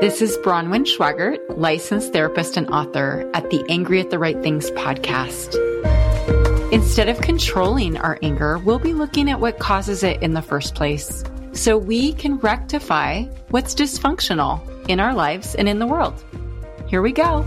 This is Bronwyn Schwagert, licensed therapist and author at the Angry at the Right Things podcast. Instead of controlling our anger, we'll be looking at what causes it in the first place so we can rectify what's dysfunctional in our lives and in the world. Here we go.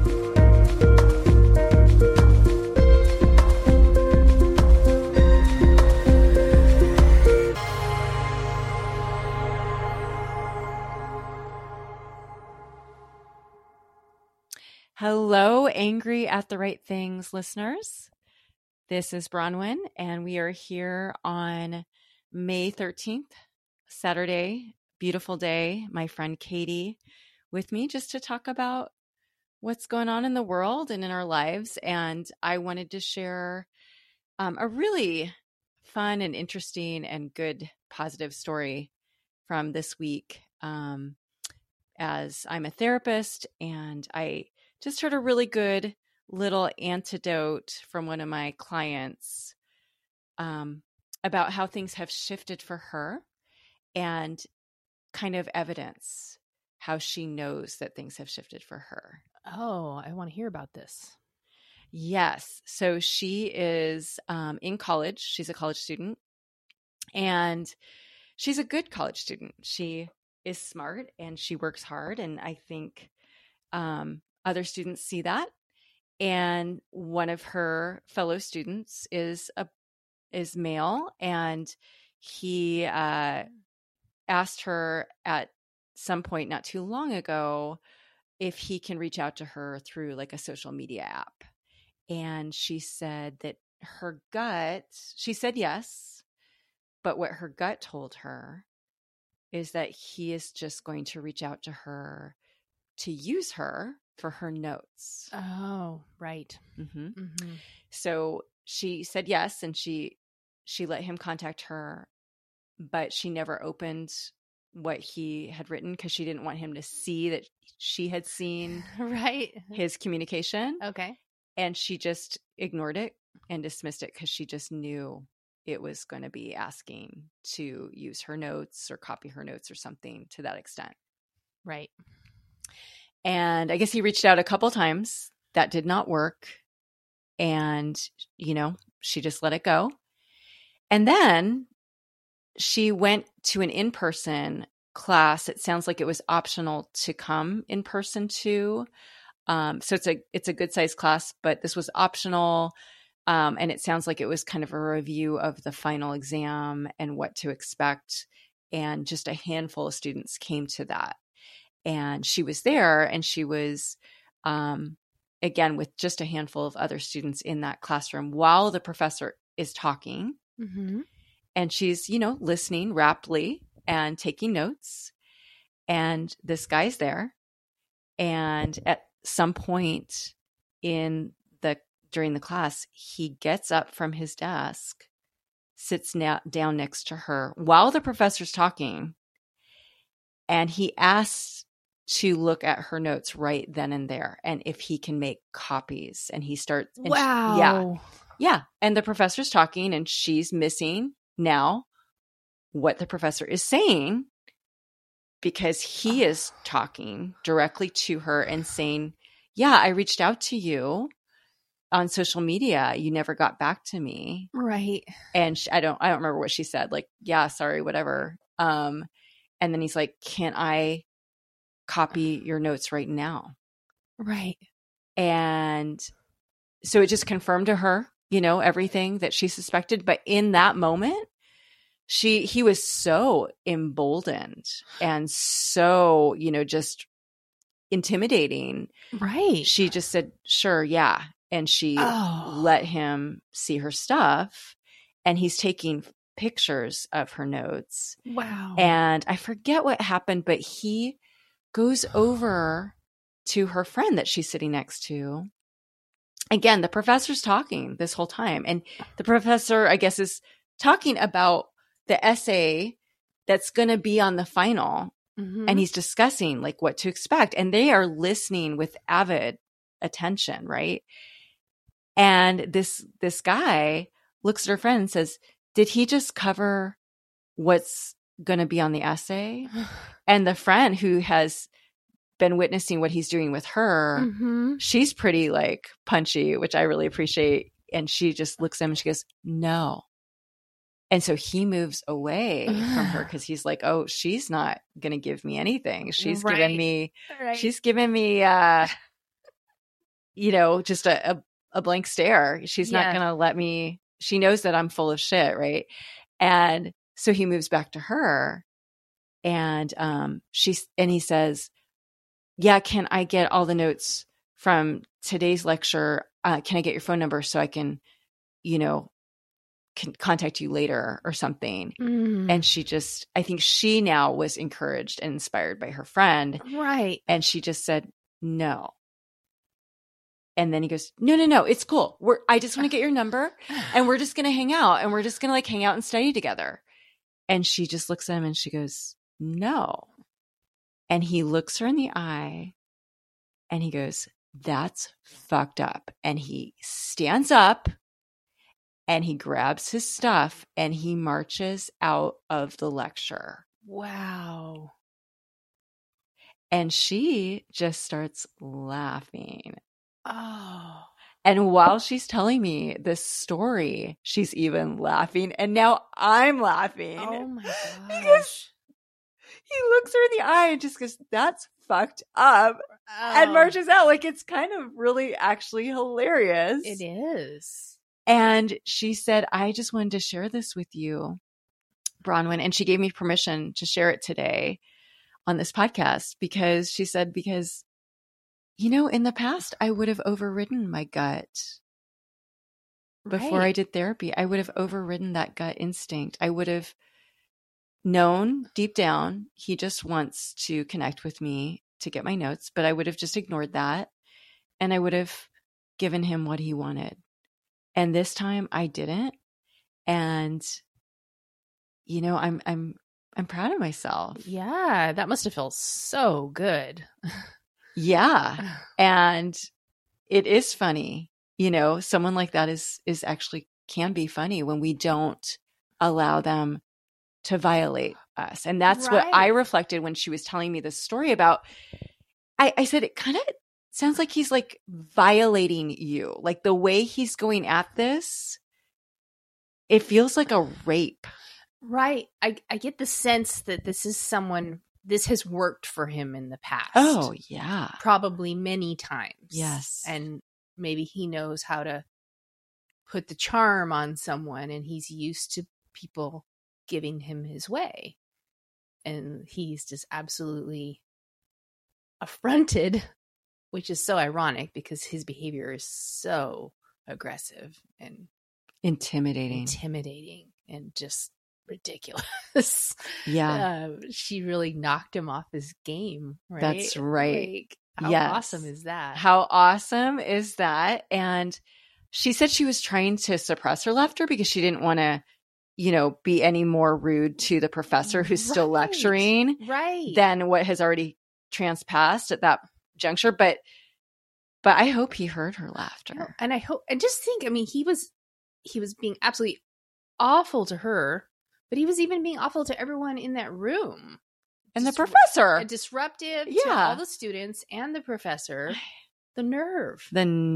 Hello, Angry at the Right Things listeners. This is Bronwyn, and we are here on May 13th, Saturday, beautiful day. My friend Katie with me just to talk about what's going on in the world and in our lives. And I wanted to share a really fun and interesting and good positive story from this week. As I'm a therapist, and I just heard a really good little antidote from one of my clients about how things have shifted for her and kind of evidence how she knows that things have shifted for her. Oh, I want to hear about this. Yes. So she is in college. She's a college student, and she's a good college student. She is smart and she works hard. And I think other students see that. And one of her fellow students is male, and he asked her at some point not too long ago if he can reach out to her through like a social media app. And she said that she said yes, but what her gut told her is that he is just going to reach out to her to use her for her notes. Oh, right. Mm-hmm. Mm-hmm. So she said yes, and she let him contact her, but she never opened what he had written because she didn't want him to see that she had seen his communication. Okay. And she just ignored it and dismissed it because she just knew it was going to be asking to use her notes or copy her notes or something to that extent. Right. And I guess he reached out a couple times. That did not work. And, she just let it go. And then she went to an in-person class. It sounds like it was optional to come in person to. So it's a good sized class, but this was optional. And it sounds like it was kind of a review of the final exam and what to expect. And just a handful of students came to that. And she was there, and she was, again, with just a handful of other students in that classroom while the professor is talking. Mm-hmm. And she's, listening raptly and taking notes. And this guy's there. And at some point during the class, he gets up from his desk, sits down next to her while the professor's talking. And he asks to look at her notes right then and there, and if he can make copies. And he starts. And wow. Yeah. And the professor's talking, and she's missing now what the professor is saying because he is talking directly to her and saying, yeah, I reached out to you on social media. You never got back to me. Right. And I don't remember what she said. Like, yeah, sorry, whatever. And then he's like, can I copy your notes right now? Right. And so it just confirmed to her, everything that she suspected. But in that moment, he was so emboldened and so, just intimidating. Right. She just said, sure. Yeah. And she let him see her stuff, and he's taking pictures of her notes. Wow. And I forget what happened, but he goes over to her friend that she's sitting next to. Again, the professor's talking this whole time. And the professor, I guess, is talking about the essay that's going to be on the final. Mm-hmm. And he's discussing like what to expect. And they are listening with avid attention, right? And this guy looks at her friend and says, did he just cover what's going to be on the essay? And the friend who has been witnessing what he's doing with her, Mm-hmm. she's pretty like punchy, which I really appreciate. And she just looks at him and she goes, no. And so he moves away from her because he's like, oh, she's not going to give me anything. She's giving me, she's giving me, just a blank stare. She's not going to let me, she knows that I'm full of shit. Right. And so he moves back to her and he says, yeah, can I get all the notes from today's lecture? Can I get your phone number so I can, can contact you later or something? Mm. And I think she now was encouraged and inspired by her friend. Right. And she just said, no. And then he goes, no, it's cool. I just want to get your number and we're just going to hang out and we're just going to like hang out and study together. And she just looks at him and she goes, no. And he looks her in the eye and he goes, that's fucked up. And he stands up and he grabs his stuff and he marches out of the lecture. Wow. And she just starts laughing. Oh. And while she's telling me this story, she's even laughing. And now I'm laughing. Oh my gosh. Because he looks her in the eye and just goes, that's fucked up. And marches out. Like, it's kind of really actually hilarious. It is. And she said, I just wanted to share this with you, Bronwyn. And she gave me permission to share it today on this podcast because she said, in the past, I would have overridden my gut before I did therapy. I would have overridden that gut instinct. I would have known deep down he just wants to connect with me to get my notes, but I would have just ignored that and I would have given him what he wanted. And this time I didn't. And I'm proud of myself. Yeah, that must have felt so good. Yeah. And it is funny, someone like that is actually can be funny when we don't allow them to violate us. And that's what I reflected when she was telling me this story about. I said, it kind of sounds like he's like violating you. Like the way he's going at this, it feels like a rape. Right. I get the sense that this has worked for him in the past. Oh, yeah. Probably many times. Yes. And maybe he knows how to put the charm on someone and he's used to people giving him his way. And he's just absolutely affronted, which is so ironic because his behavior is so aggressive and intimidating and just ridiculous. Yeah. She really knocked him off his game, right? That's right. Like, how awesome is that? How awesome is that? And she said she was trying to suppress her laughter because she didn't want to, be any more rude to the professor who's still lecturing than what has already transpassed at that juncture. But I hope he heard her laughter. And just think, he was being absolutely awful to her, but he was even being awful to everyone in that room. And the professor. Disruptive to all the students and the professor. The nerve.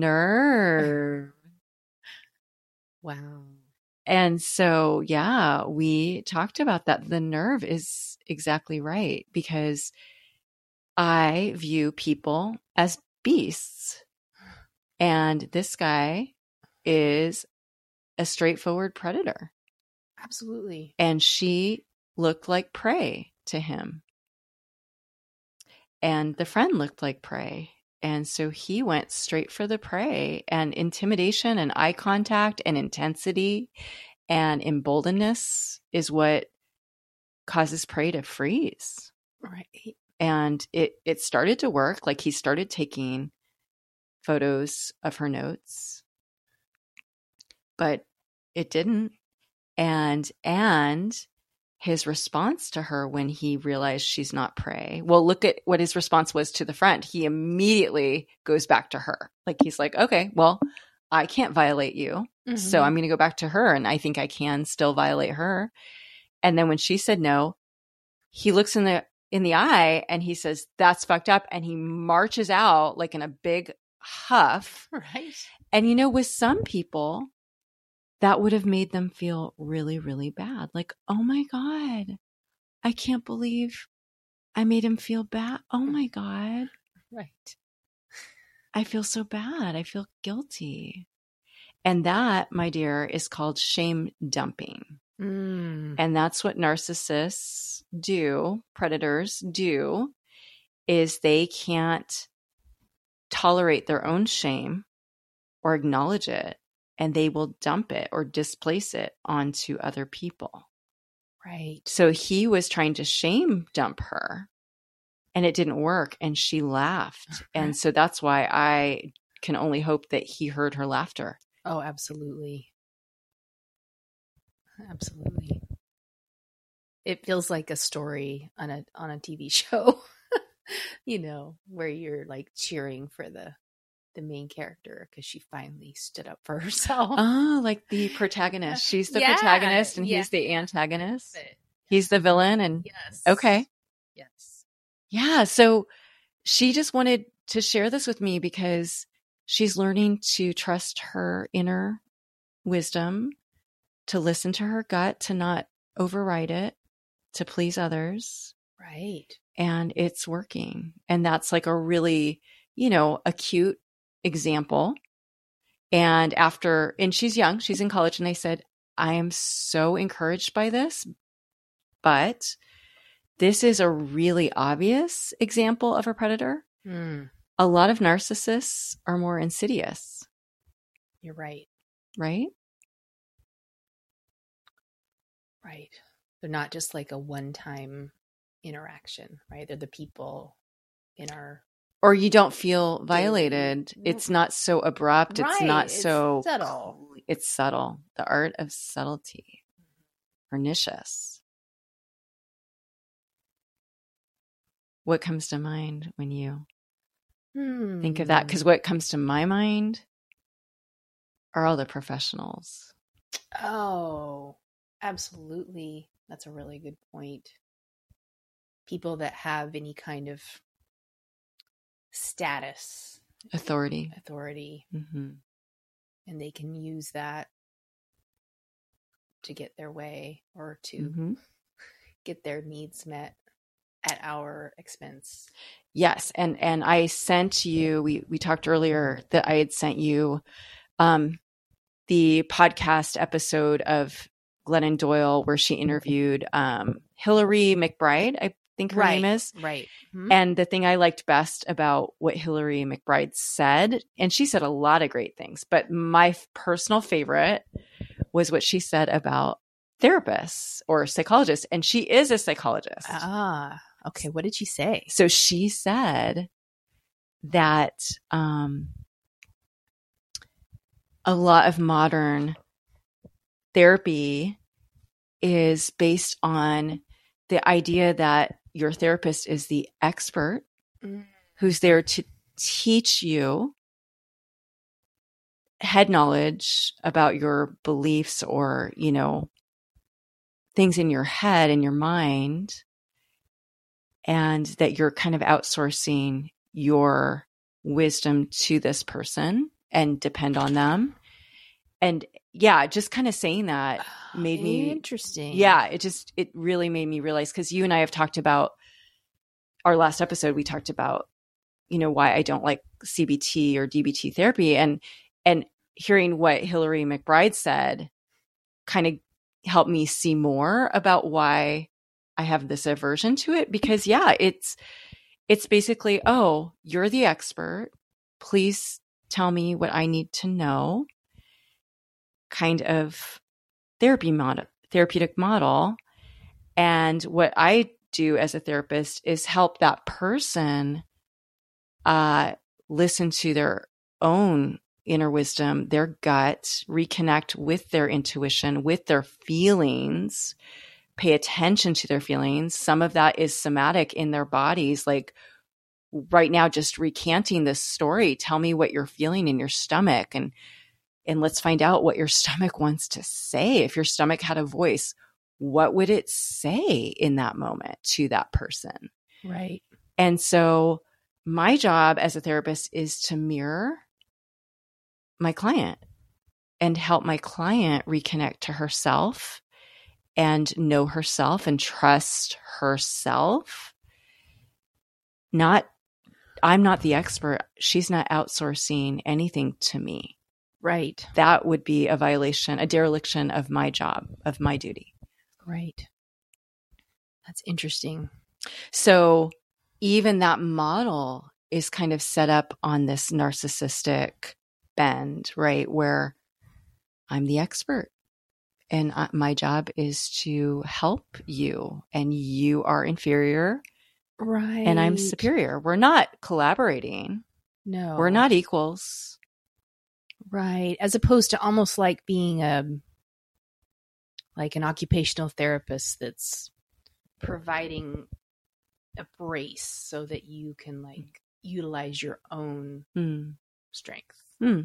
Wow. And so, we talked about that. The nerve is exactly right because I view people as beasts. And this guy is a straightforward predator. Absolutely. And she looked like prey to him. And the friend looked like prey. And so he went straight for the prey, and intimidation and eye contact and intensity and emboldenedness is what causes prey to freeze. Right. And it started to work. Like he started taking photos of her notes, but it didn't. And his response to her when he realized she's not prey. Well, look at what his response was to the friend. He immediately goes back to her. Like he's like, okay, well, I can't violate you. Mm-hmm. So I'm going to go back to her. And I think I can still violate her. And then when she said no, he looks in the in the eye and he says, that's fucked up. And he marches out like in a big huff. Right. And, you know, with some people, that would have made them feel really, really bad. Like, oh my God, I can't believe I made him feel bad. Oh my God. Right. I feel so bad. I feel guilty. And that, my dear, is called shame dumping. And that's what narcissists do, predators do, is they can't tolerate their own shame or acknowledge it, and they will dump it or displace it onto other people. Right. So he was trying to shame dump her, and it didn't work, and she laughed. And so that's why I can only hope that he heard her laughter. Oh, absolutely. Absolutely. It feels like a story on a TV show, you know, where you're like cheering for the main character because she finally stood up for herself. Oh, like the protagonist. She's the protagonist and he's the antagonist. He's the villain. And yes. Okay. Yes. Yeah. So she just wanted to share this with me because she's learning to trust her inner wisdom, to listen to her gut, to not override it, to please others. Right. And it's working. And that's like a really, you know, acute example. And she's young, she's in college, and they said, I am so encouraged by this, but this is a really obvious example of a predator. A lot of narcissists are more insidious. You're right. Right? Right. They're not just like a one-time interaction, right? They're the people in our... Or you don't feel violated. It's not so abrupt. Right. It's not so subtle. It's subtle. The art of subtlety. Pernicious. What comes to mind when you think of that? Because what comes to my mind are all the professionals. Oh, absolutely. That's a really good point. People that have any kind of status, authority, and they can use that to get their way or to get their needs met at our expense. Yes. And I sent you, we talked earlier that I had sent you the podcast episode of Glennon Doyle where she interviewed Hillary McBride, I think her name is. Right. And the thing I liked best about what Hillary McBride said, and she said a lot of great things, but my personal favorite was what she said about therapists or psychologists. And she is a psychologist. Ah, okay. What did she say? So she said that a lot of modern therapy is based on the idea that your therapist is the expert who's there to teach you head knowledge about your beliefs or, you know, things in your head and your mind, and that you're kind of outsourcing your wisdom to this person and depend on them. And yeah, just kind of saying that made me interesting. Yeah, it really made me realize, because you and I have talked about our last episode, we talked about, you know, why I don't like CBT or DBT therapy, and hearing what Hillary McBride said kind of helped me see more about why I have this aversion to it. Because yeah, it's basically, oh, you're the expert, please tell me what I need to know, kind of therapeutic model. And what I do as a therapist is help that person listen to their own inner wisdom, their gut, reconnect with their intuition, with their feelings, pay attention to their feelings. Some of that is somatic in their bodies. Like right now, just recanting this story, tell me what you're feeling in your stomach, and let's find out what your stomach wants to say. If your stomach had a voice, what would it say in that moment to that person? Right. And so my job as a therapist is to mirror my client and help my client reconnect to herself and know herself and trust herself. I'm not the expert. She's not outsourcing anything to me. Right. That would be a violation, a dereliction of my job, of my duty. Right. That's interesting. So even that model is kind of set up on this narcissistic bend, right? Where I'm the expert and my job is to help you, and you are inferior. Right. And I'm superior. We're not collaborating. No. We're not equals. Right. As opposed to almost like being like an occupational therapist that's providing a brace so that you can like utilize your own strength.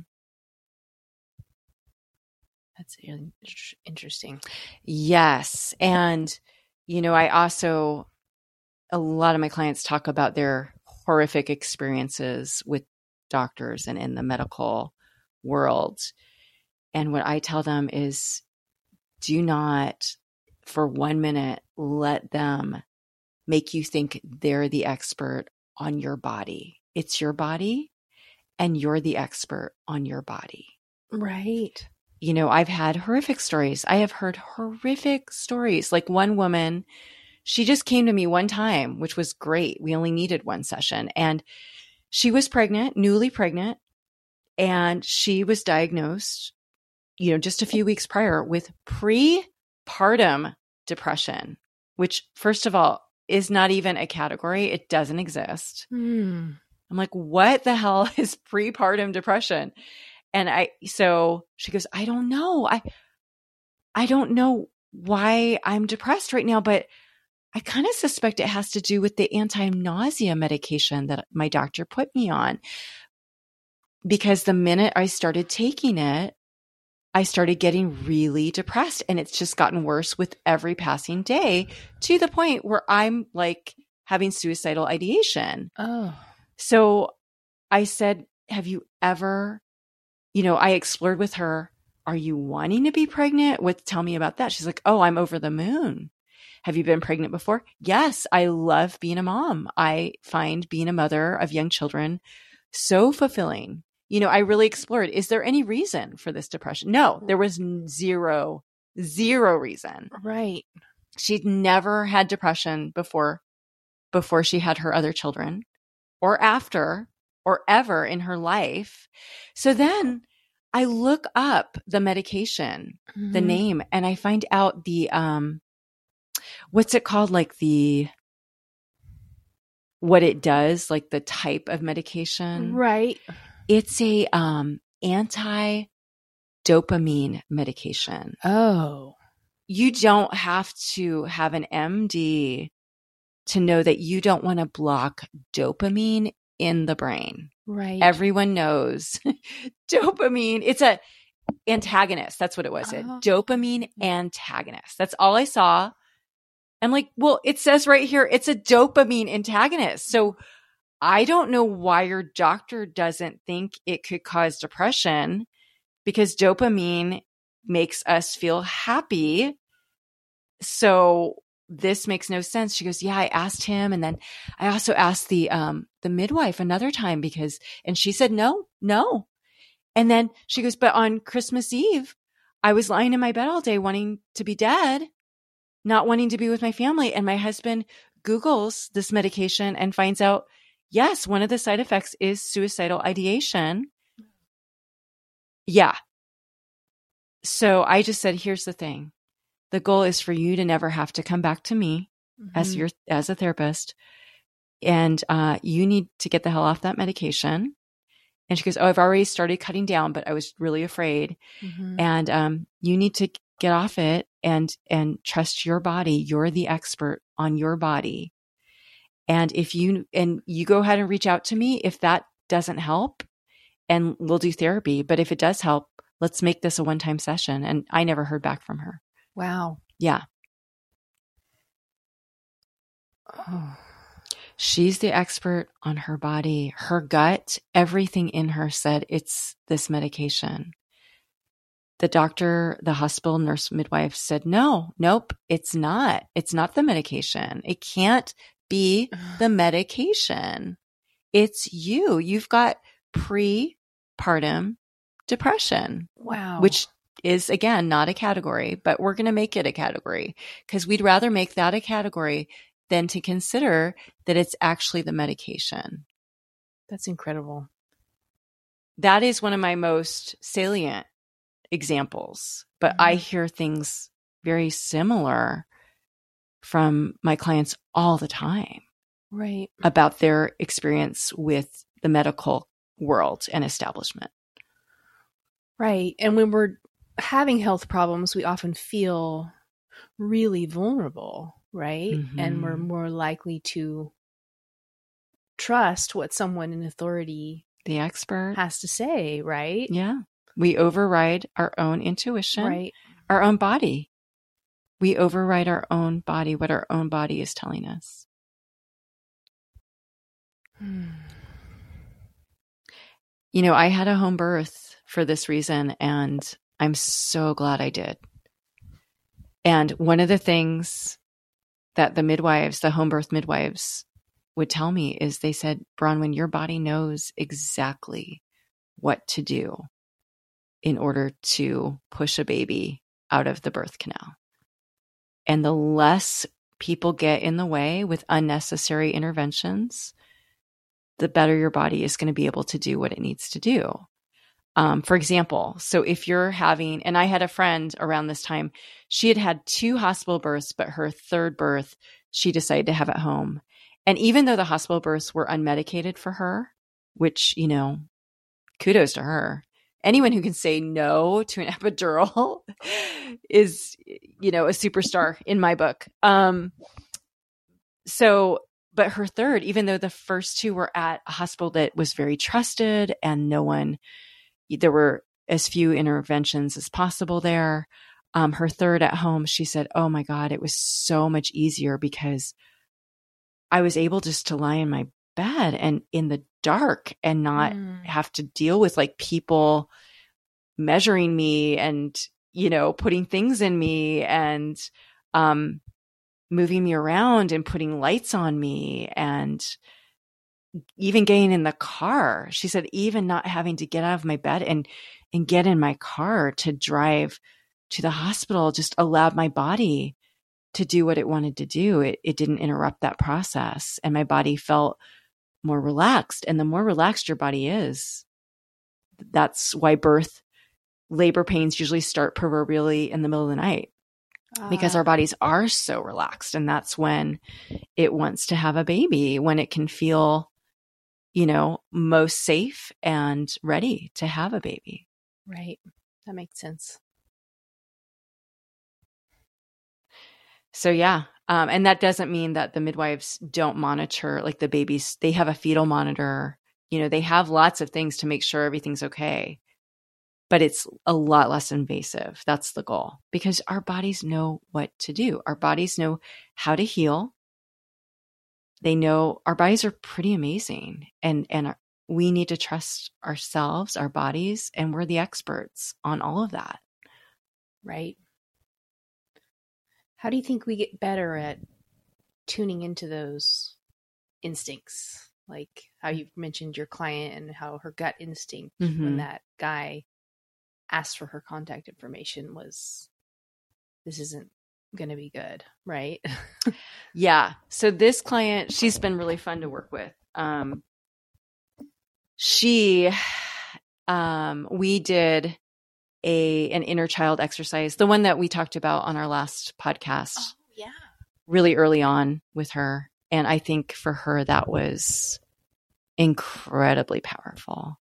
That's interesting. Yes. And, I also, a lot of my clients talk about their horrific experiences with doctors and in the medical world. And what I tell them is, do not for 1 minute let them make you think they're the expert on your body. It's your body and you're the expert on your body. Right. I've had horrific stories. I have heard horrific stories. Like one woman, she just came to me one time, which was great. We only needed one session. And she was pregnant, newly pregnant. And she was diagnosed, just a few weeks prior with prepartum depression, which, first of all, is not even a category. It doesn't exist. I'm like, what the hell is prepartum depression? And so she goes, I don't know. I don't know why I'm depressed right now, but I kind of suspect it has to do with the anti-nausea medication that my doctor put me on. Because the minute I started taking it, I started getting really depressed, and it's just gotten worse with every passing day, to the point where I'm like having suicidal ideation. Oh. So I said, have you ever, I explored with her, are you wanting to be pregnant? Tell me about that. She's like, oh, I'm over the moon. Have you been pregnant before? Yes, I love being a mom. I find being a mother of young children so fulfilling. I really explored, is there any reason for this depression? No, there was zero reason. Right. She'd never had depression before she had her other children, or after, or ever in her life. So then I look up the medication, the name, and I find out the, what's it called? Like what it does, like the type of medication. Right. It's a anti-dopamine medication. Oh. You don't have to have an MD to know that you don't want to block dopamine in the brain. Right. Everyone knows dopamine. It's a antagonist. That's what it was. A dopamine antagonist. That's all I saw. I'm like, well, it says right here, it's a dopamine antagonist. So I don't know why your doctor doesn't think it could cause depression, because dopamine makes us feel happy. So this makes no sense. She goes, yeah, I asked him. And then I also asked the midwife another time and she said, no. And then she goes, but on Christmas Eve, I was lying in my bed all day wanting to be dead, not wanting to be with my family. And my husband Googles this medication and finds out, yes, one of the side effects is suicidal ideation. Yeah. So I just said, here's the thing. The goal is for you to never have to come back to me as a therapist. And you need to get the hell off that medication. And she goes, oh, I've already started cutting down, but I was really afraid. And you need to get off it and trust your body. You're the expert on your body. And you go ahead and reach out to me if that doesn't help, and we'll do therapy. But if it does help, let's make this a one-time session. And I never heard back from her. Wow. Yeah. Oh. She's the expert on her body, her gut, everything in her said it's this medication. The doctor, the hospital nurse midwife said, no, nope, it's not. It's not the medication. It can't be the medication. It's you. You've got prepartum depression. Wow. Which is, again, not a category, but we're going to make it a category because we'd rather make that a category than to consider that it's actually the medication. That's incredible. That is one of my most salient examples, but I hear things very similar from my clients all the time. Right. About their experience with the medical world and establishment. Right. And when we're having health problems, we often feel really vulnerable, right? Mm-hmm. And we're more likely to trust what someone in authority, the expert, has to say, right? Yeah. We override our own intuition, right? Our own body. We override our own body, what our own body is telling us. You know, I had a home birth for this reason, and I'm so glad I did. And one of the things that the midwives, the home birth midwives, would tell me is they said, Bronwyn, your body knows exactly what to do in order to push a baby out of the birth canal. And the less people get in the way with unnecessary interventions, the better your body is going to be able to do what it needs to do. For example, so if you're having, and I had a friend around this time, she had had 2 hospital births, but her 3rd birth, she decided to have at home. And even though the hospital births were unmedicated for her, which, you know, kudos to her. Anyone who can say no to an epidural is, you know, a superstar in my book. But her 3rd, even though the first 2 were at a hospital that was very trusted and there were as few interventions as possible there. Her 3rd at home, she said, oh my God, it was so much easier because I was able just to lie in my bed and in the dark and not have to deal with like people measuring me and, you know, putting things in me and moving me around and putting lights on me and even getting in the car. She said, even not having to get out of my bed and get in my car to drive to the hospital just allowed my body to do what it wanted to do. It didn't interrupt that process. And my body felt more relaxed. And the more relaxed your body is, that's why labor pains usually start proverbially in the middle of the night. Because our bodies are so relaxed. And that's when it wants to have a baby, when it can feel, you know, most safe and ready to have a baby. Right. That makes sense. So, yeah. And that doesn't mean that the midwives don't monitor, like the babies, they have a fetal monitor, you know, they have lots of things to make sure everything's okay. But it's a lot less invasive. That's the goal, because our bodies know what to do. Our bodies know how to heal. They know our bodies are pretty amazing, and we need to trust ourselves, our bodies, and we're the experts on all of that. Right. How do you think we get better at tuning into those instincts? Like how you mentioned your client and how her gut instinct when that guy asked for her contact information was, this isn't going to be good, right? Yeah. So this client, she's been really fun to work with. We did an inner child exercise, the one that we talked about on our last podcast. Oh, yeah. Really early on with her. And I think for her, that was incredibly powerful.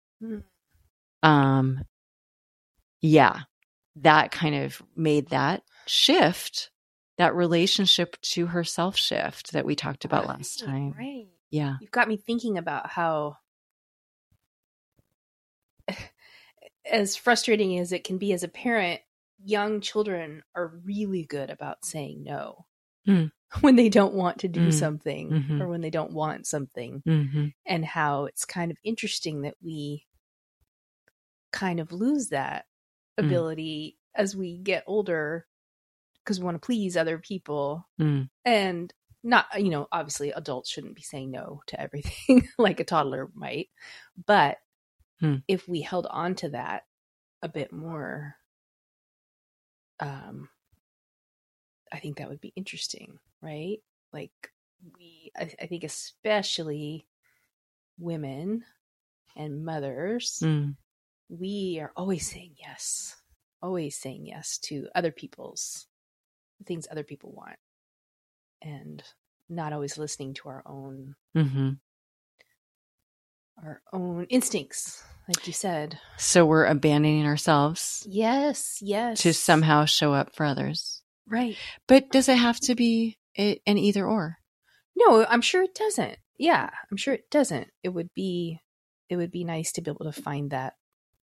Yeah, that kind of made that shift, that relationship to herself shift that we talked about last time. Right. Yeah. You've got me thinking about how, as frustrating as it can be as a parent, young children are really good about saying no. Mm. when they don't want to do Mm. something Mhm. or when they don't want something, and how it's kind of interesting that we kind of lose that ability as we get older because we want to please other people. And not, obviously adults shouldn't be saying no to everything like a toddler might, but if we held on to that a bit more, I think that would be interesting, right? Like I think especially women and mothers, we are always saying yes to other people's things other people want, and not always listening to our own instincts, like you said. So we're abandoning ourselves. Yes. To somehow show up for others. Right. But does it have to be an either or? No, I'm sure it doesn't. Yeah, I'm sure it doesn't. It would be nice to be able to find that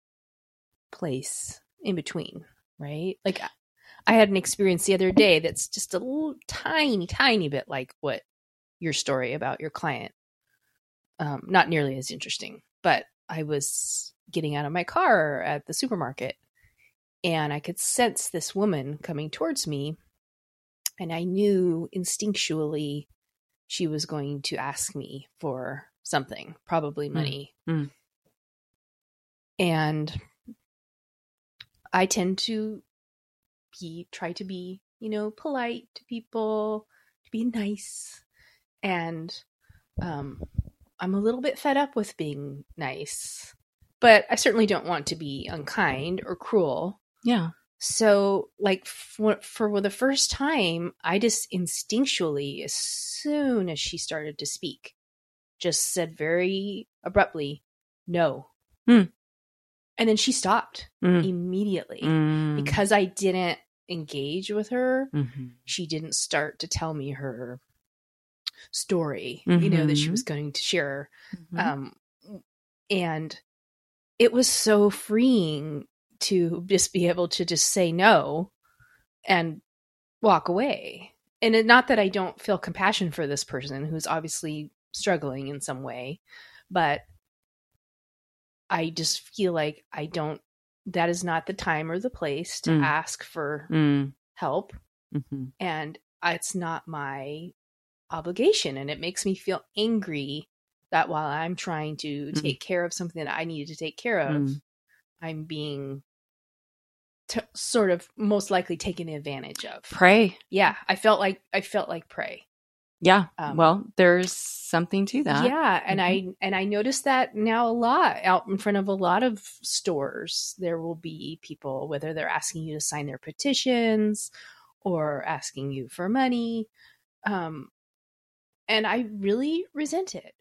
place in between, right? Like I had an experience the other day that's just a little tiny bit like what your story about your client. Not nearly as interesting, but I was getting out of my car at the supermarket and I could sense this woman coming towards me, and I knew instinctually she was going to ask me for something, probably money. And I tend to try to be, polite to people, to be nice. And I'm a little bit fed up with being nice, but I certainly don't want to be unkind or cruel. Yeah. So like for the first time, I just instinctually, as soon as she started to speak, just said very abruptly, no. And then she stopped immediately because I didn't engage with her. She didn't start to tell me her story, that she was going to share. And it was so freeing to just be able to just say no and walk away. And not that I don't feel compassion for this person who's obviously struggling in some way, but I just feel like that is not the time or the place to ask for help. And it's not my obligation. And it makes me feel angry that while I'm trying to take care of something that I needed to take care of, I'm being sort of most likely taken advantage of. Prey. Yeah. I felt like prey. Yeah. Well, there's something to that. Yeah. And I noticed that now a lot out in front of a lot of stores. There will be people, whether they're asking you to sign their petitions or asking you for money. And I really resent it.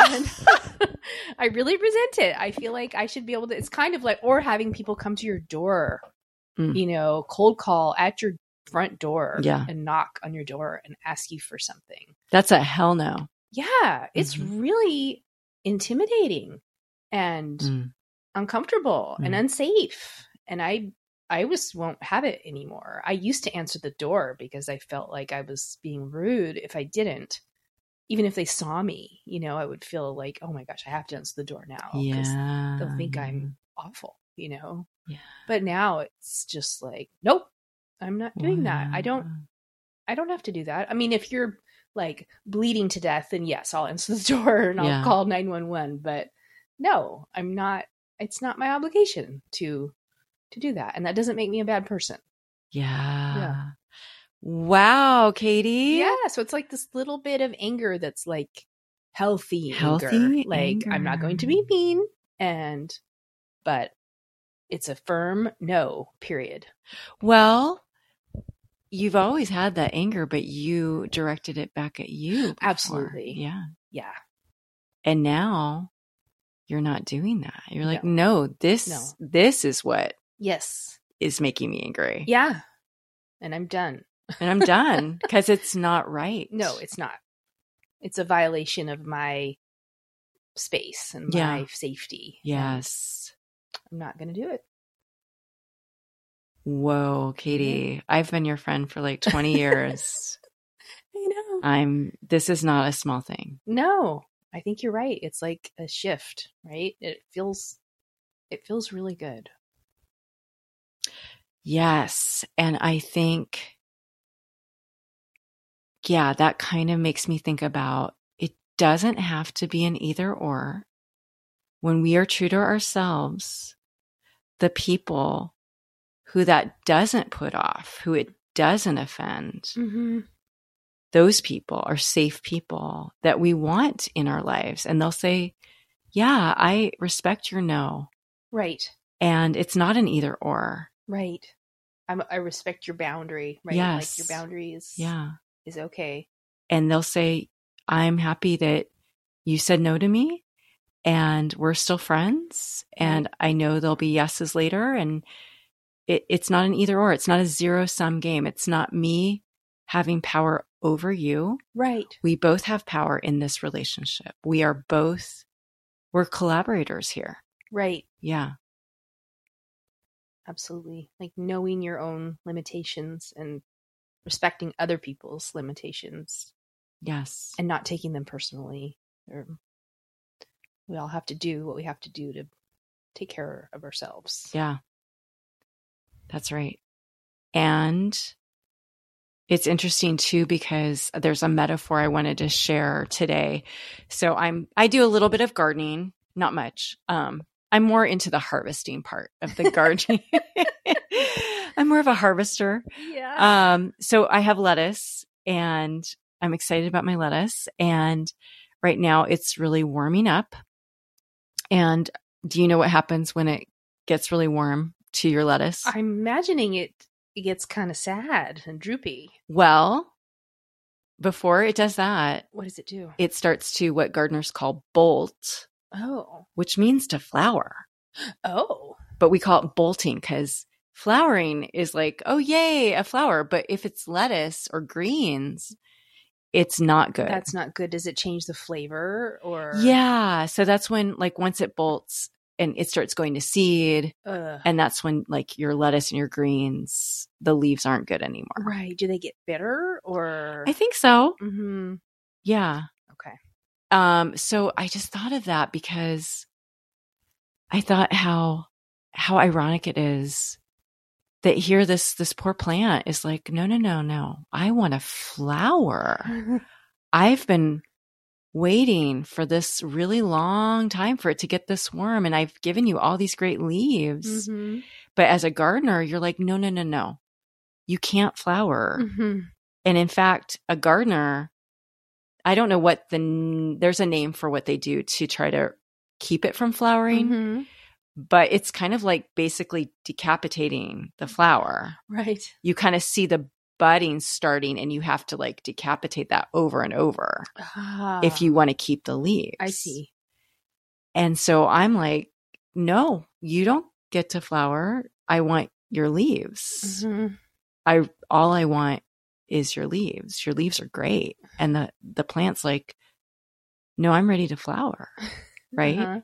I really resent it. I feel like I should be able to, it's kind of like, or having people come to your door, cold call at your front door and knock on your door and ask you for something. That's a hell no. Yeah. It's really intimidating and uncomfortable and unsafe. And I won't have it anymore. I used to answer the door because I felt like I was being rude if I didn't. Even if they saw me, I would feel like, oh my gosh, I have to answer the door now because they'll think I'm awful, Yeah. But now it's just like, nope, I'm not doing that. I don't have to do that. I mean, if you're like bleeding to death, then yes, I'll answer the door and I'll call 911. But no, I'm not. It's not my obligation to do that, and that doesn't make me a bad person. Yeah. Wow, Katie. Yeah, so it's like this little bit of anger that's like healthy anger. Like, I'm not going to be mean, but it's a firm no, period. Well, you've always had that anger, but you directed it back at you before. Absolutely. Yeah. Yeah. And now you're not doing that. You're like, no, this is what is making me angry. Yeah. And I'm done. And I'm done because it's not right. No, it's not. It's a violation of my space and my safety. Yes. I'm not going to do it. Whoa, Katie. I've been your friend for like 20 years. This is not a small thing. No, I think you're right. It's like a shift, right? It feels really good. Yes. And I think, yeah, that kind of makes me think about it doesn't have to be an either or. When we are true to ourselves, the people who that doesn't put off, who it doesn't offend, those people are safe people that we want in our lives. And they'll say, yeah, I respect your no. Right. And it's not an either or. Right. I respect your boundary, right? Yes. Like your boundary is okay. And they'll say, I'm happy that you said no to me and we're still friends. And I know there'll be yeses later. And it's not an either or. It's not a zero-sum game. It's not me having power over you. Right. We both have power in this relationship. We're collaborators here. Right. Yeah. Absolutely. Like knowing your own limitations and respecting other people's limitations. Yes. And not taking them personally. We all have to do what we have to do to take care of ourselves. Yeah. That's right. And it's interesting too, because there's a metaphor I wanted to share today. So I do a little bit of gardening, not much. I'm more into the harvesting part of the gardening. I'm more of a harvester. Yeah. So I have lettuce and I'm excited about my lettuce. And right now it's really warming up. And do you know what happens when it gets really warm to your lettuce? I'm imagining it gets kind of sad and droopy. Well, before it does that, what does it do? It starts to what gardeners call bolt. Oh. Which means to flower. Oh. But we call it bolting because flowering is like, oh, yay, a flower. But if it's lettuce or greens, it's not good. That's not good. Does it change the flavor or? Yeah. So that's when, like, once it bolts and it starts going to seed, and that's when, like, your lettuce and your greens, the leaves aren't good anymore. Right. Do they get bitter or? I think so. Mm-hmm. Yeah. Okay. So I just thought of that because I thought how ironic it is that here this poor plant is like, no. I want a flower. I've been waiting for this really long time for it to get this warm, and I've given you all these great leaves. Mm-hmm. But as a gardener, you're like, no. You can't flower. Mm-hmm. And in fact, a gardener, I don't know what there's a name for what they do to try to keep it from flowering, mm-hmm. but it's kind of like basically decapitating the flower. Right. You kind of see the budding starting and you have to like decapitate that over and over if you want to keep the leaves. I see. And so I'm like, no, you don't get to flower. I want your leaves. Mm-hmm. All I want is your leaves. Your leaves are great. And the plant's like, no, I'm ready to flower. Right. Uh-huh.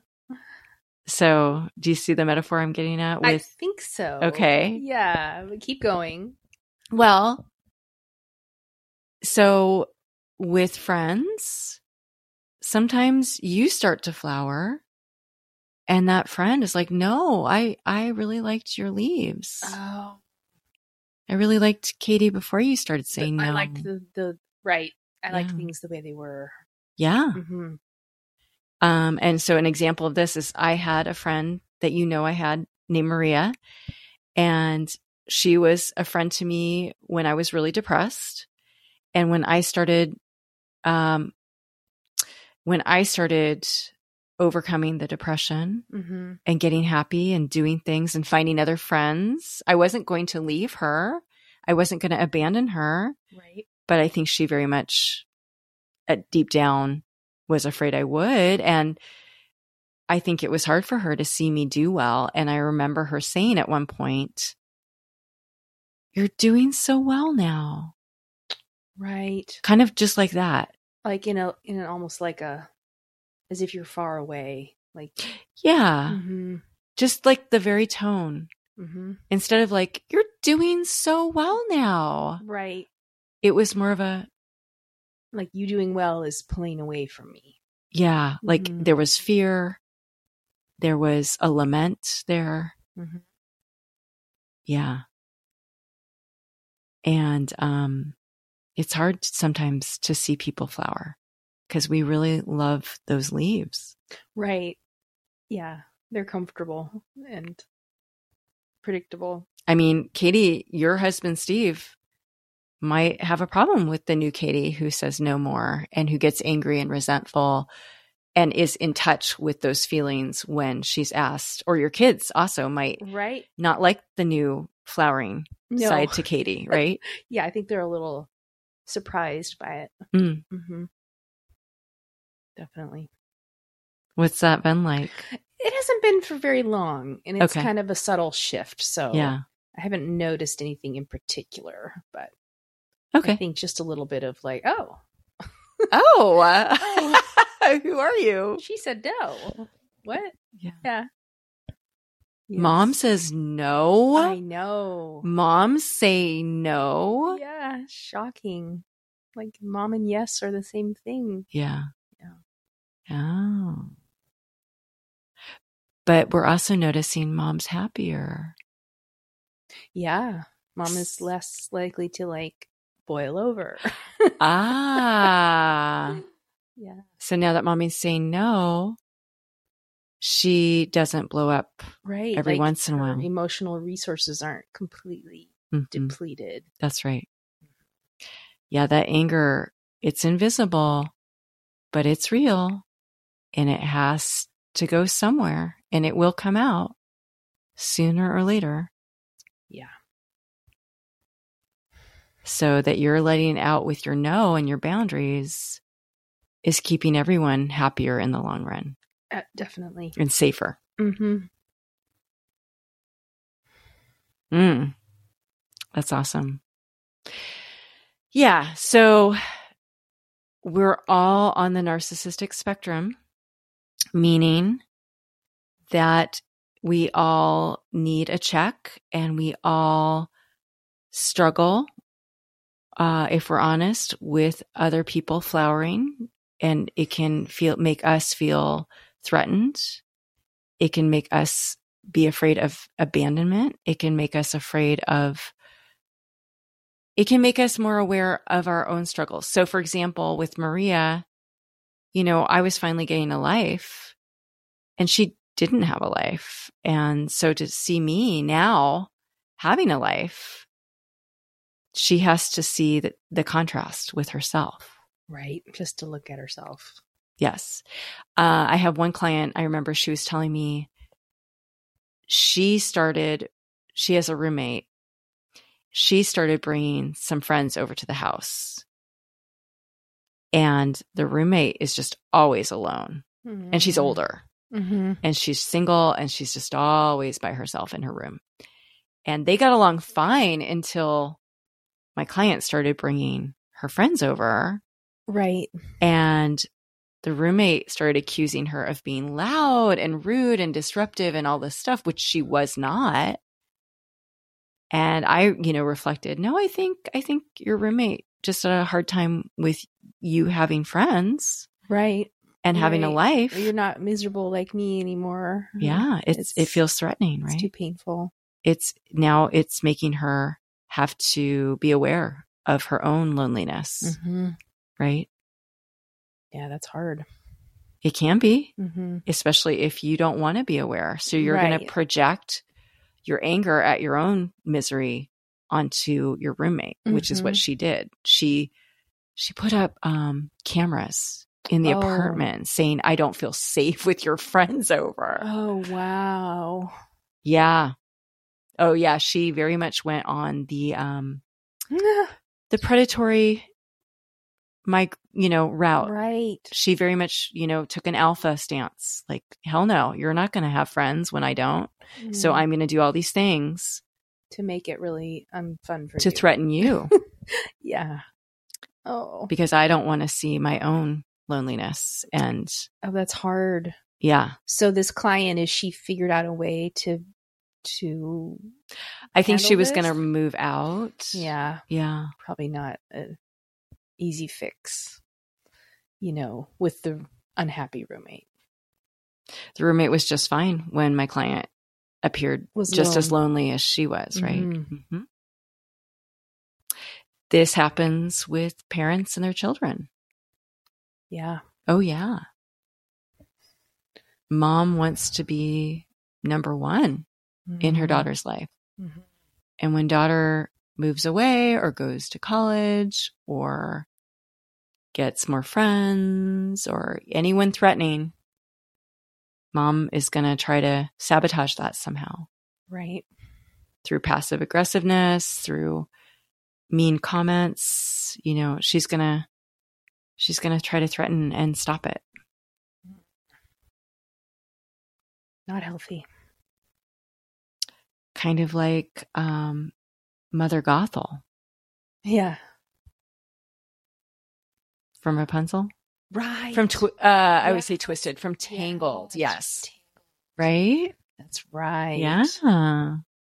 So do you see the metaphor I'm getting at? I think so. Okay. Yeah. But keep going. Well, so with friends, sometimes you start to flower and that friend is like, no, I really liked your leaves. Oh. I really liked Katie before you started saying no. I liked the right. I liked things the way they were. Yeah. Mm-hmm. And so an example of this is I had a friend that I had named Maria, and she was a friend to me when I was really depressed. And when I started overcoming the depression mm-hmm. and getting happy and doing things and finding other friends, I wasn't going to leave her. I wasn't going to abandon her. Right. But I think she very much deep down was afraid I would. And I think it was hard for her to see me do well. And I remember her saying at one point, "You're doing so well now." Right. Kind of just like that. Like in an almost like as if you're far away. Like, yeah. Mm-hmm. Just like the very tone. Mm-hmm. Instead of like, "You're doing so well now." Right. It was more of a, Like, you doing well is pulling away from me. Yeah. Like Mhm. there was fear. There was a lament there. Mm-hmm. Yeah. And it's hard sometimes to see people flower because we really love those leaves. Right. Yeah. They're comfortable and predictable. I mean, Katie, your husband, Steve, might have a problem with the new Katie who says no more and who gets angry and resentful and is in touch with those feelings when she's asked. Or your kids also might Right. not like the new flowering side to Katie, right? Yeah, I think they're a little surprised by it. Mm. Mm-hmm. Definitely. What's that been like? It hasn't been for very long, and it's Okay. kind of a subtle shift. So Yeah. I haven't noticed anything in particular, but Okay. I think just a little bit of like, oh, Who are you? she said no. What? Yeah. Yeah. Yes. Mom says no. I know. Moms say no. Yeah, shocking. Like, mom and yes are the same thing. Yeah. Yeah. Oh. But we're also noticing mom's happier. Yeah. Mom is less likely to like boil over. Ah. Yeah. So now that mommy's saying no, she doesn't blow up Right. every like, once in a her while. emotional resources aren't completely Mhm. depleted. That's right. Yeah, that anger, it's invisible, but it's real and it has to go somewhere and it will come out sooner or later. Yeah. So that you're letting it out with your no and your boundaries is keeping everyone happier in the long run Definitely. and safer. Mm-hmm. That's awesome. Yeah. So we're all on the narcissistic spectrum, meaning that we all need a check and we all struggle, if we're honest, with other people flowering, and it can make us feel threatened. It can make us be afraid of abandonment. It can make us it can make us more aware of our own struggles. So for example, with Maria, I was finally getting a life and she didn't have a life. And so to see me now having a life, she has to see the contrast with herself. Right. Just to look at herself. Yes. I have one client, I remember she was telling me she has a roommate. She started bringing some friends over to the house. And the roommate is just always alone. Mm-hmm. And she's older. Mm-hmm. And she's single and she's just always by herself in her room. And they got along fine until my client started bringing her friends over. Right. And the roommate started accusing her of being loud and rude and disruptive and all this stuff, which she was not. And I, reflected, no, I think your roommate just had a hard time with you having friends. Right. And having a life. You're not miserable like me anymore. Yeah. It feels threatening, right? It's too painful. It's making her have to be aware of her own loneliness. Mm-hmm. Right. Yeah, that's hard. It can be, especially if you don't want to be aware. So you're going to project your anger at your own misery onto your roommate, which is what she did. She put up cameras in the apartment saying, I don't feel safe with your friends over. Oh, wow. Yeah. Oh, yeah. She very much went on the predatory route. Right. She very much, took an alpha stance. Like, hell no, you're not going to have friends when I don't. So I'm going to do all these things to make it really fun for you. To threaten you. Yeah. Oh. Because I don't want to see my own loneliness. And that's hard. Yeah. So this client, is she figured out a way to I think she was going to move out. Yeah. Yeah. Probably not easy fix, with the unhappy roommate. The roommate was just fine when my client appeared Was just as alone. lonely as she was, right? Mm-hmm. This happens with parents and their children. Yeah. Oh, yeah. Mom wants to be number one in her daughter's life. Mm-hmm. And when daughter moves away or goes to college or gets more friends or anyone threatening, mom is going to try to sabotage that somehow. Right. Through passive aggressiveness, through mean comments, she's going to try to threaten and stop it. Not healthy. Kind of like Mother Gothel. Yeah. From Rapunzel? Right. From, I would say Twisted. From Tangled. Yeah. Yes. Right? That's right. Yeah.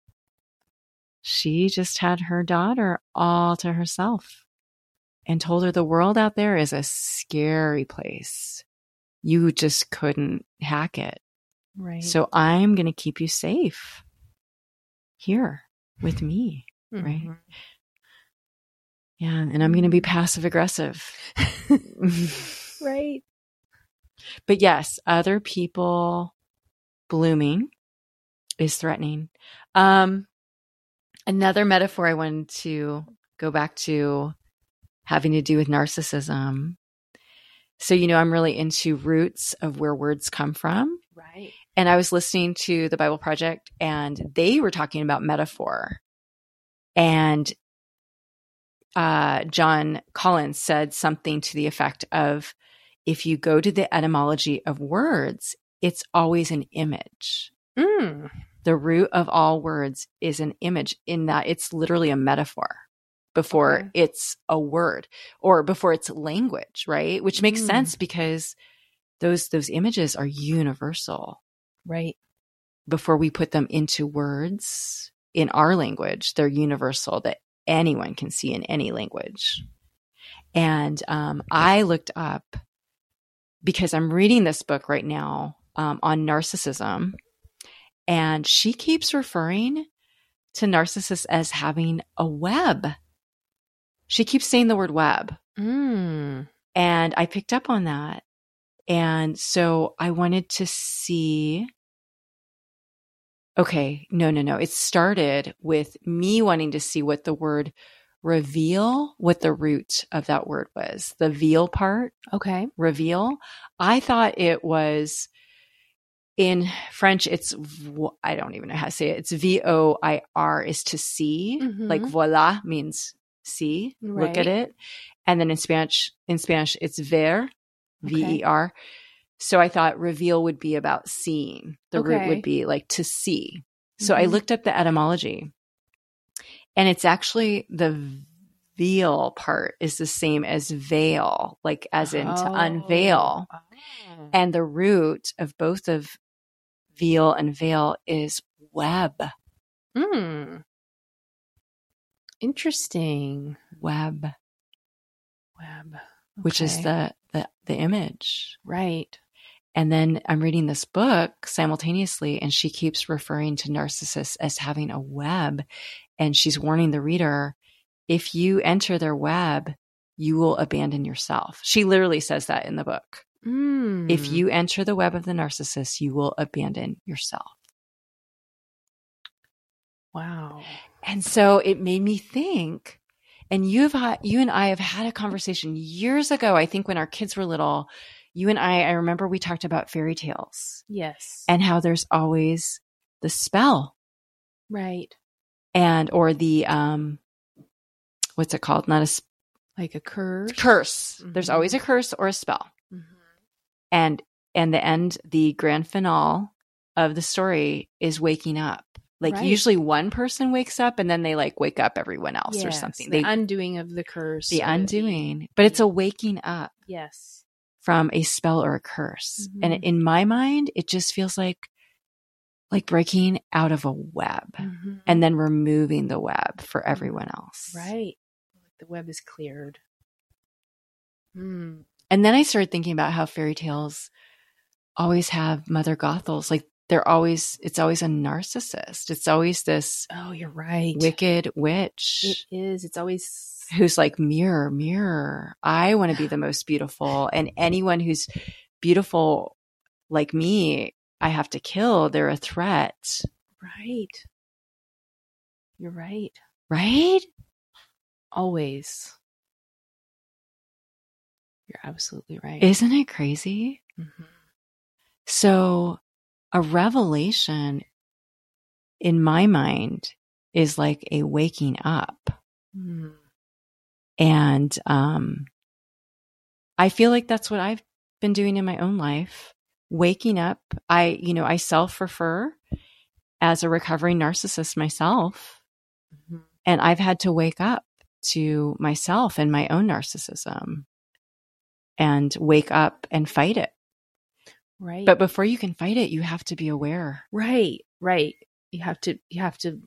She just had her daughter all to herself and told her the world out there is a scary place. You just couldn't hack it. Right. So I'm going to keep you safe here with me. Mm-hmm. Right? Yeah. And I'm going to be passive aggressive. Right. But yes, other people blooming is threatening. Another metaphor I wanted to go back to having to do with narcissism. So, I'm really into roots of where words come from. Right. And I was listening to the Bible Project and they were talking about metaphor. And John Collins said something to the effect of, if you go to the etymology of words, it's always an image. Mm. The root of all words is an image, in that it's literally a metaphor before it's a word or before it's language, right? Which makes sense because those images are universal. Right. Before we put them into words in our language, they're universal, that anyone can see in any language. And I looked up, because I'm reading this book right now on narcissism, and she keeps referring to narcissists as having a web. She keeps saying the word web. Mm. And I picked up on that. And so I wanted to see, okay, no. It started with me wanting to see what the word reveal, what the root of that word was. The veal part. Okay. Reveal. I thought it was, in French, I don't even know how to say it. It's voir, is to see. Mm-hmm. Like voila means see, look at it. And then in Spanish, it's ver, ver. So I thought reveal would be about seeing. The root would be like to see. So I looked up the etymology, and it's actually the veal part is the same as veil, like as in to unveil. Oh. And the root of both of veal and veil is web. Mm. Interesting. Web. Okay. Which is the image. Right. And then I'm reading this book simultaneously, and she keeps referring to narcissists as having a web. And she's warning the reader, if you enter their web, you will abandon yourself. She literally says that in the book. Mm. If you enter the web of the narcissist, you will abandon yourself. Wow. And so it made me think, and you and I have had a conversation years ago, I think when our kids were little, you and I remember we talked about fairy tales. Yes. And how there's always the spell. Right. And, or the, what's it called? Like a curse. Curse. Mm-hmm. There's always a curse or a spell. Mm-hmm. And the grand finale of the story is waking up. Like usually one person wakes up and then they like wake up everyone else or something. The undoing of the curse. The undoing. But it's a waking up. Yes. From a spell or a curse. Mm-hmm. And in my mind, it just feels like breaking out of a web and then removing the web for everyone else. Right. The web is cleared. Mm. And then I started thinking about how fairy tales always have Mother Gothels. Like it's always a narcissist. It's always this Oh, you're right. wicked witch. It is. It's always who's like, mirror, mirror. I want to be the most beautiful. And anyone who's beautiful like me, I have to kill. They're a threat. right. You're right. Right? Always. You're absolutely right. Isn't it crazy? Mm-hmm. So a revelation in my mind is like a waking up. Mm. And I feel like that's what I've been doing in my own life. Waking up. I self-refer as a recovering narcissist myself. Mm-hmm. And I've had to wake up to myself and my own narcissism and wake up and fight it. Right. But before you can fight it, you have to be aware. Right. You have to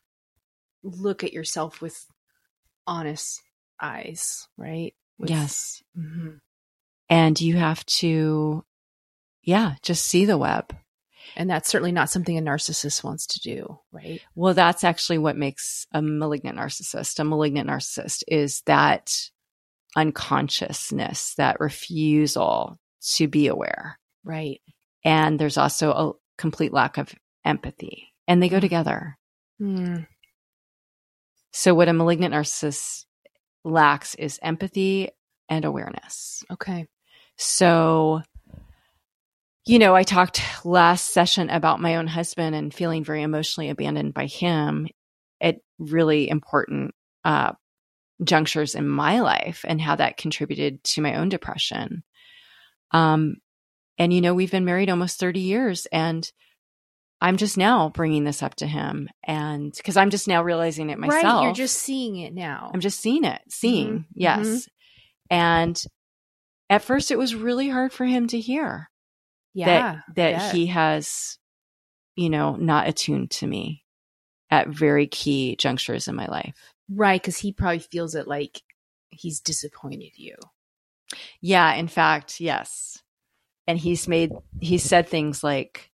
look at yourself with honest eyes, right? Yes. Mm-hmm. And you have to, just see the web. And that's certainly not something a narcissist wants to do, right? Well, that's actually what makes a malignant narcissist. A malignant narcissist is that unconsciousness, that refusal to be aware. Right. And there's also a complete lack of empathy. And they go together. Mm. So what a malignant narcissist lacks is empathy and awareness. Okay. So, I talked last session about my own husband and feeling very emotionally abandoned by him at really important junctures in my life and how that contributed to my own depression. And, we've been married almost 30 years, and I'm just now bringing this up to him. And because I'm just now realizing it myself. Right. You're just seeing it now. I'm just seeing it. Mm-hmm. Yes. Mm-hmm. And at first it was really hard for him to hear that he has, not attuned to me at very key junctures in my life. Right. Because he probably feels it like he's disappointed you. Yeah. In fact, yes. And he said things like,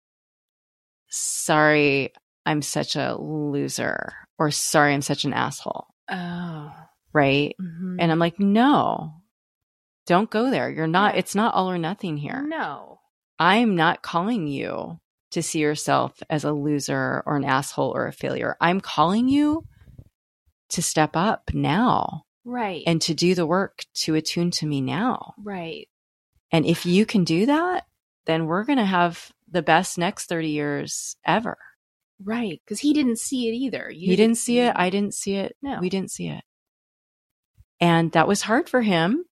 sorry, I'm such a loser, or sorry, I'm such an asshole. Oh. Right. Mm-hmm. And I'm like, no, don't go there. You're not, it's not all or nothing here. No. I'm not calling you to see yourself as a loser or an asshole or a failure. I'm calling you to step up now. Right. And to do the work to attune to me now. Right. And if you can do that, then we're going to have the best next 30 years ever. Right. Because he didn't see it either. He didn't see it. I didn't see it. No. We didn't see it. And that was hard for him.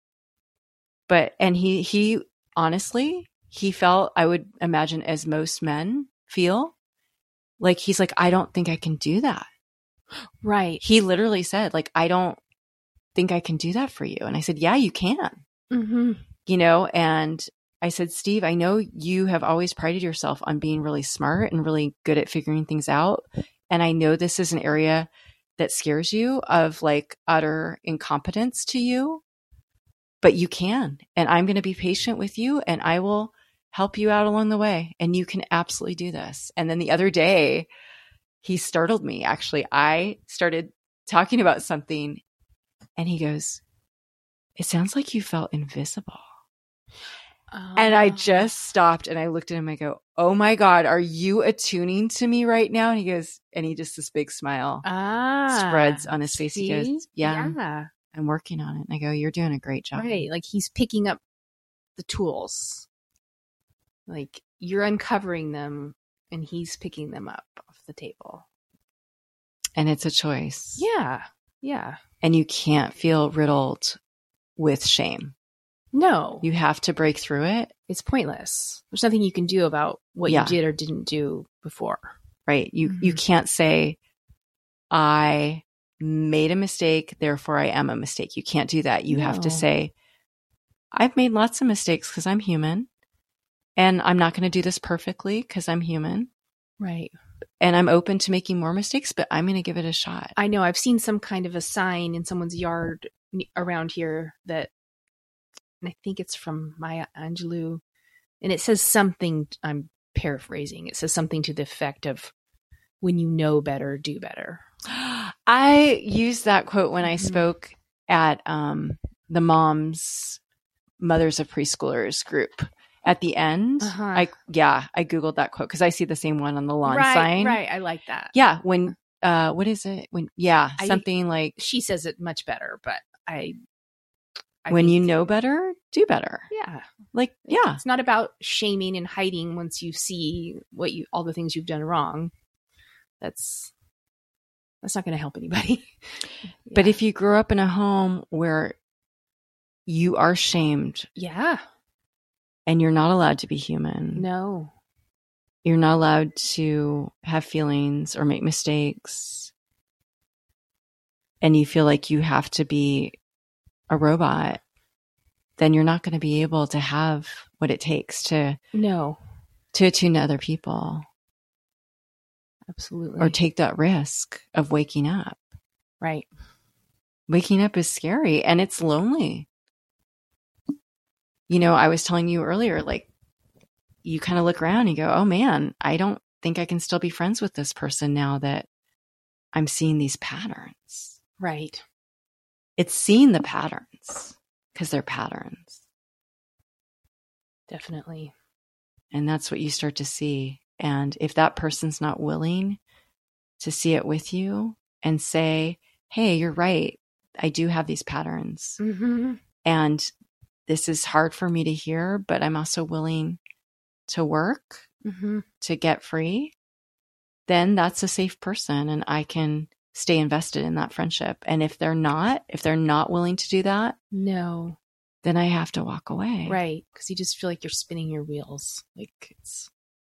And he honestly, he felt, I would imagine, as most men feel, like he's like, I don't think I can do that. Right. He literally said, like, I don't think I can do that for you. And I said, yeah, you can. Mm-hmm. And I said, Steve, I know you have always prided yourself on being really smart and really good at figuring things out. And I know this is an area that scares you, of like utter incompetence to you, but you can. And I'm going to be patient with you, and I will help you out along the way. And you can absolutely do this. And then the other day, he startled me. Actually, I started talking about something, and he goes, it sounds like you felt invisible. And I just stopped and I looked at him. I go, oh my God, are you attuning to me right now? And he goes, and he just, this big smile spreads on his face. He goes, yeah, I'm working on it. And I go, you're doing a great job. Right. Like he's picking up the tools. Like you're uncovering them and he's picking them up off the table. And it's a choice. Yeah. Yeah. And you can't feel riddled with shame. No. You have to break through it. It's pointless. There's nothing you can do about what you did or didn't do before. Right. You can't say, I made a mistake, therefore I am a mistake. You can't do that. You have to say, I've made lots of mistakes because I'm human. And I'm not going to do this perfectly because I'm human. Right. And I'm open to making more mistakes, but I'm going to give it a shot. I know. I've seen some kind of a sign in someone's yard around here that and I think it's from Maya Angelou, and it says something, I'm paraphrasing, it says something to the effect of, when you know better, do better. I used that quote when I Mhm. spoke at the Mothers of Preschoolers group. At the end, Uh-huh. I Googled that quote because I see the same one on the lawn Right, sign. right. I like that. Yeah, when what is it? Something like, she says it much better, but I when think, you know better, do better. yeah, Like, yeah. it's not about shaming and hiding once you see all the things you've done wrong. That's not going to help anybody. But if you grew up in a home where you are shamed, yeah, and you're not allowed to be human, no, you're not allowed to have feelings or make mistakes, and you feel like you have to be a robot, then you're not going to be able to have what it takes to attune to other people. Absolutely. Or take that risk of waking up. Right. Waking up is scary and it's lonely. You know, I was telling you earlier, like, you kind of look around and you go, oh man, I don't think I can still be friends with this person now that I'm seeing these patterns. Right. It's seeing the patterns because they're patterns. Definitely. And that's what you start to see. And if that person's not willing to see it with you and say, hey, you're right, I do have these patterns. Mm-hmm. And this is hard for me to hear, but I'm also willing to work to get free, then that's a safe person and I can stay invested in that friendship. And if they're not willing to do that, no, then I have to walk away. Right. Because you just feel like you're spinning your wheels. Like it's.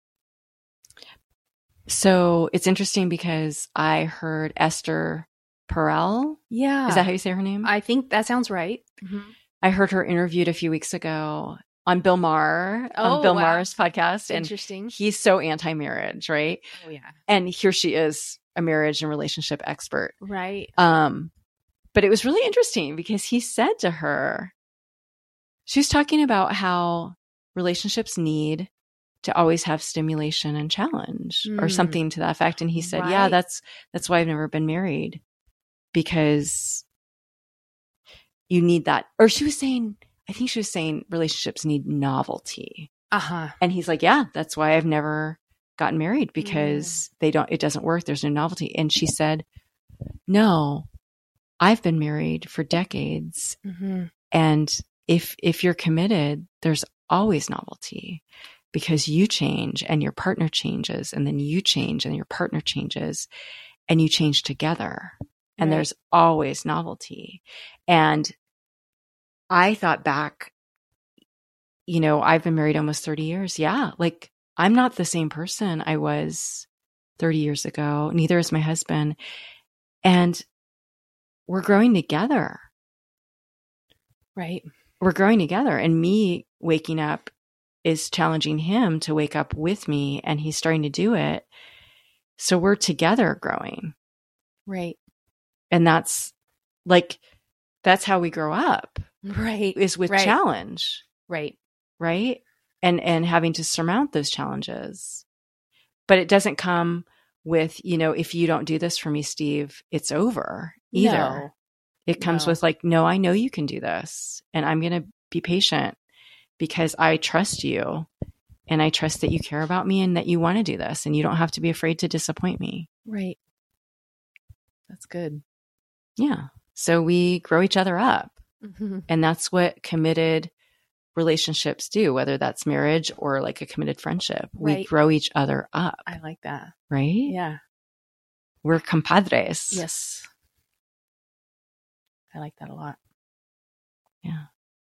So it's interesting because I heard Esther Perel. Yeah. Is that how you say her name? I think that sounds right. Mm-hmm. I heard her interviewed a few weeks ago on Bill Maher, on Bill Maher's podcast. Interesting. And he's so anti-marriage, right? Oh, yeah. And here she is, a marriage and relationship expert. Right. But it was really interesting because he said to her, she was talking about how relationships need to always have stimulation and challenge or something to that effect. And he said, yeah, that's why I've never been married, because you need that. Or I think she was saying relationships need novelty. And he's like, yeah, that's why I've never gotten married, because it doesn't work. There's no novelty. And she said, no, I've been married for decades. And if you're committed, there's always novelty, because you change and your partner changes, and then you change and your partner changes, and you change together. And there's always novelty. And I thought back, I've been married almost 30 years. Yeah. Like, I'm not the same person I was 30 years ago. Neither is my husband. And we're growing together. Right. We're growing together. And me waking up is challenging him to wake up with me, and he's starting to do it. So we're together growing. Right. And that's how we grow up. Right. Is with challenge. Right. Right. And having to surmount those challenges. But it doesn't come with, if you don't do this for me, Steve, it's over either. No. It comes with no, I know you can do this, and I'm going to be patient because I trust you, and I trust that you care about me and that you want to do this, and you don't have to be afraid to disappoint me. Right. That's good. Yeah. So we grow each other up. And that's what committed relationships do, whether that's marriage or like a committed friendship. Right. We grow each other up. I like that. Right? Yeah. We're compadres. Yes. I like that a lot. Yeah.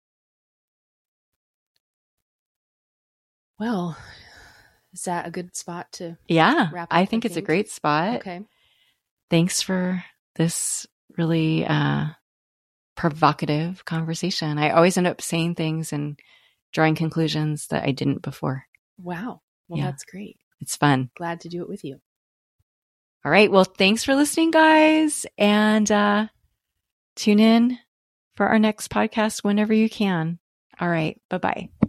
Well, is that a good spot to wrap up? I think it's a great spot. Okay. Thanks for this really provocative conversation. I always end up saying things and drawing conclusions that I didn't before. Wow. Well, that's great. It's fun. Glad to do it with you. All right. Well, thanks for listening, guys. And tune in for our next podcast whenever you can. All right. Bye-bye.